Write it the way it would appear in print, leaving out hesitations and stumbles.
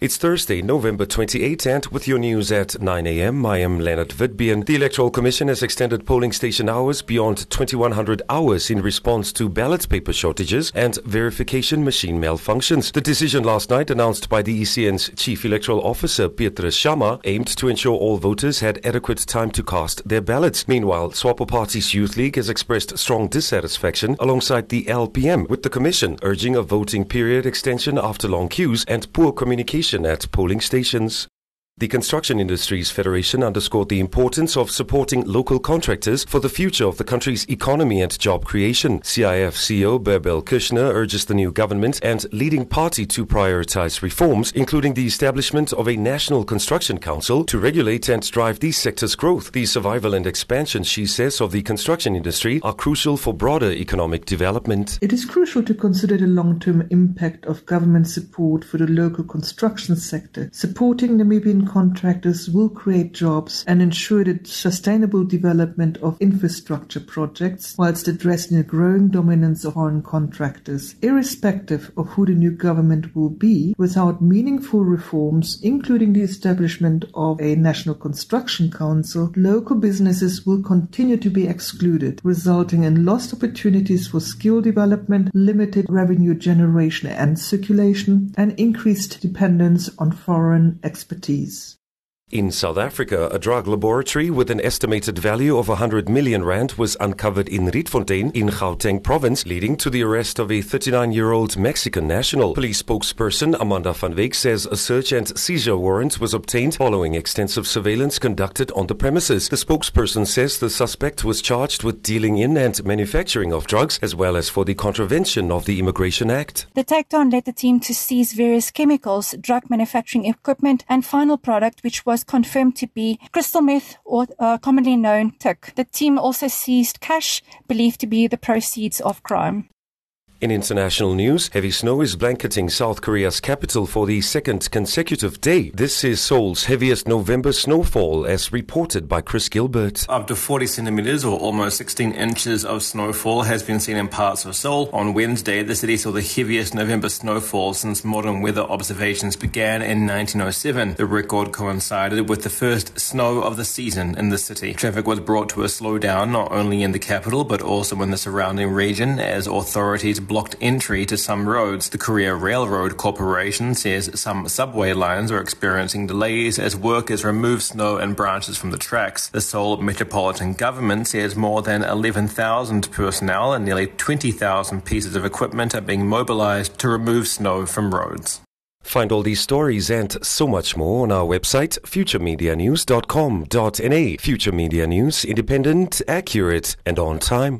It's Thursday, November 28, and with your news at 9 a.m., I am Leonard Vidbian. The Electoral Commission has extended polling station hours beyond 2100 hours in response to ballot paper shortages and verification machine malfunctions. The decision last night, announced by the ECN's Chief Electoral Officer, Petrus Sharma, aimed to ensure all voters had adequate time to cast their ballots. Meanwhile, Swapo Party's Youth League has expressed strong dissatisfaction alongside the LPM, with the Commission urging a voting period extension after long queues and poor communication at polling stations. The Construction Industries Federation underscored the importance of supporting local contractors for the future of the country's economy and job creation. CIF CEO Birbal Krishna urges the new government and leading party to prioritize reforms, including the establishment of a National Construction Council to regulate and drive these sectors' growth. The survival and expansion, she says, of the construction industry are crucial for broader economic development. It is crucial to consider the long-term impact of government support for the local construction sector. Supporting Namibian contractors will create jobs and ensure the sustainable development of infrastructure projects, whilst addressing the growing dominance of foreign contractors. Irrespective of who the new government will be, without meaningful reforms, including the establishment of a National Construction Council, local businesses will continue to be excluded, resulting in lost opportunities for skill development, limited revenue generation and circulation, and increased dependence on foreign expertise. In South Africa, a drug laboratory with an estimated value of 100 million rand was uncovered in Rietfontein in Gauteng province, leading to the arrest of a 39-year-old Mexican national. Police spokesperson Amanda van Wyk says a search and seizure warrant was obtained following extensive surveillance conducted on the premises. The spokesperson says the suspect was charged with dealing in and manufacturing of drugs, as well as for the contravention of the Immigration Act. The takedown led the team to seize various chemicals, drug manufacturing equipment, and final product, which was confirmed to be crystal meth, or commonly known TIC. The team also seized cash believed to be the proceeds of crime. In international news, heavy snow is blanketing South Korea's capital for the second consecutive day. This is Seoul's heaviest November snowfall, as reported by Chris Gilbert. Up to 40 centimeters, or almost 16 inches of snowfall has been seen in parts of Seoul. On Wednesday, the city saw the heaviest November snowfall since modern weather observations began in 1907. The record coincided with the first snow of the season in the city. Traffic was brought to a slowdown not only in the capital but also in the surrounding region as authorities blocked entry to some roads. The Korea Railroad Corporation says some subway lines are experiencing delays as workers remove snow and branches from the tracks. The Seoul Metropolitan Government says more than 11,000 personnel and nearly 20,000 pieces of equipment are being mobilized to remove snow from roads. Find all these stories and so much more on our website, futuremedianews.com.na. Future Media News, independent, accurate, and on time.